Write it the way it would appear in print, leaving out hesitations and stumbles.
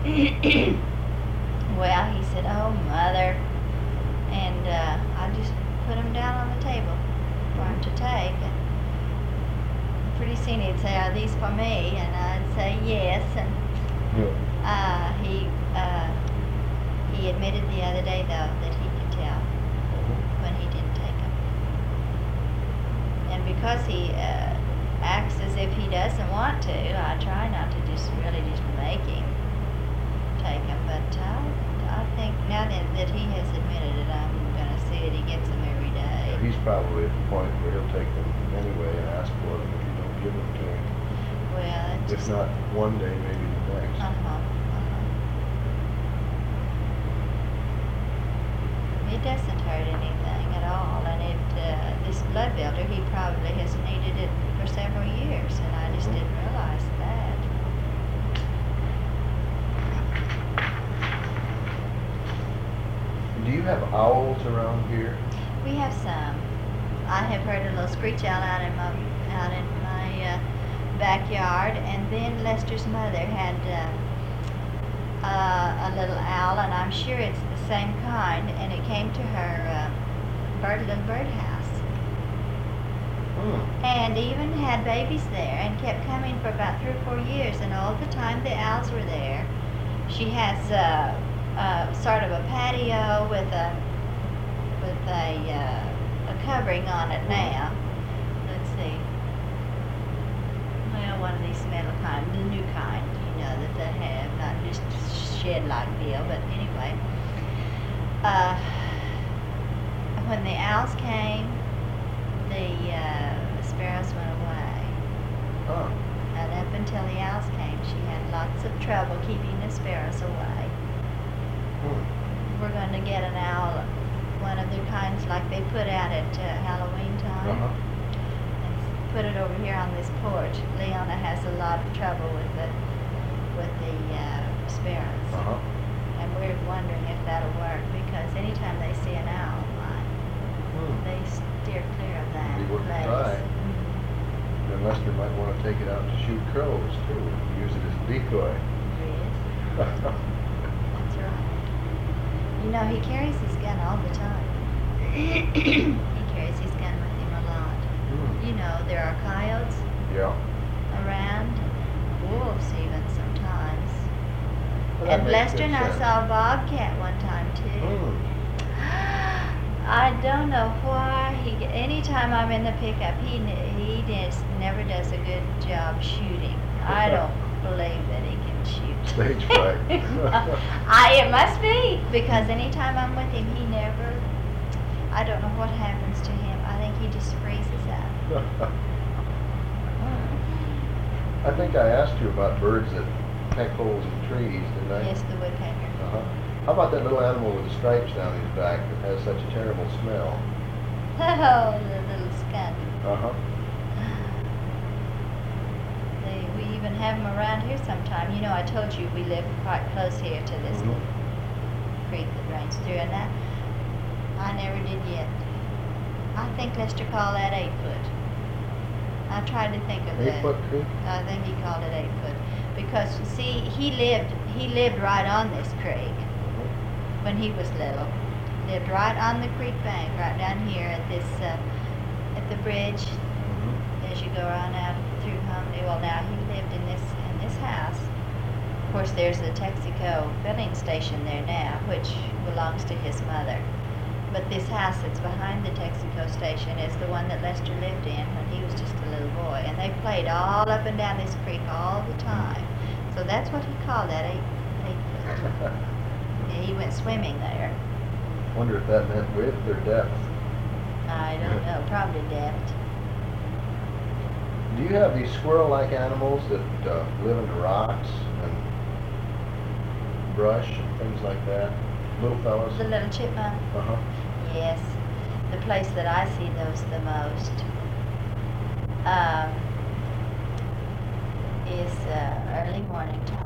Well, he said, "Oh, Mother," and I just put him down on the table for him to take. And pretty soon he'd say, "Are these for me?" And I'd say, "Yes." And Yeah. he admitted the other day, though, that he could tell when he didn't take them. And because he acts as if he doesn't want to, I try not to just make him take them. But I think now that he has admitted it, I'm going to see that he gets them every day. He's probably at the point where he'll take them anyway and ask for them if you don't give them to him. Well, it If just... not one day, maybe the next. It doesn't hurt anything at all, and this blood builder, he probably has needed it for several years, and I just didn't realize that. Do you have owls around here? We have some. I have heard a little screech owl out in my backyard, and then Lester's mother had a little owl, and I'm sure it's the same kind, and it came to her little birdhouse, and even had babies there, and kept coming for about 3 or 4 years, and all the time the owls were there. She has sort of a patio with a covering on it now. Let's see. Well, one of these metal kind, the new kind, that they have, not just shed-like deal, but anyway. When the owls came, the sparrows went away. Oh. And up until the owls came, she had lots of trouble keeping the sparrows away. We're going to get an owl, one of the kinds like they put out at Halloween time, and put it over here on this porch. Leona has a lot of trouble with the sparrows, and we're wondering if that'll work, because anytime they see an owl, they steer clear of that Be worth a place. try. Then Lester might want to take it out to shoot crows too. Use it as a decoy. Yes. That's right. He carries his gun all the time. He carries his gun with him a lot. There are coyotes around, wolves even sometimes. Well, that And makes Lester good and I sense. saw a bobcat one time too. I don't know why anytime I'm in the pickup, he just never does a good job shooting. I don't believe that he can shoot. Stage fright. It must be, because anytime I'm with him, he never, I don't know what happens to him. I think he just freezes up. I think I asked you about birds that peck holes in trees, didn't I? Yes, the woodpecker. How about that little animal with the stripes down his back that has such a terrible smell? Oh, the little skunk. We even have them around here sometime. I told you we live quite close here to this creek that runs through, and that I never did yet. I think Lester called that 8 foot. I tried to think of 8 foot creek? I think he called it 8 foot, because see, he lived right on this creek when he was little. Lived right on the creek bank, right down here at this at the bridge. As you go on out through Humley. Well, now he lived in this house. Of course, there's the Texaco filling station there now, which belongs to his mother. But this house that's behind the Texaco station is the one that Lester lived in when he was just a little boy. And they played all up and down this creek all the time. So that's what he called that 8 foot. Yeah, he went swimming there. Wonder if that meant width or depth. I don't know, probably depth. Do you have these squirrel-like animals that live in the rocks and brush and things like that? Little fellas? The little chipmunk? Yes. The place that I see those the most is early morning time.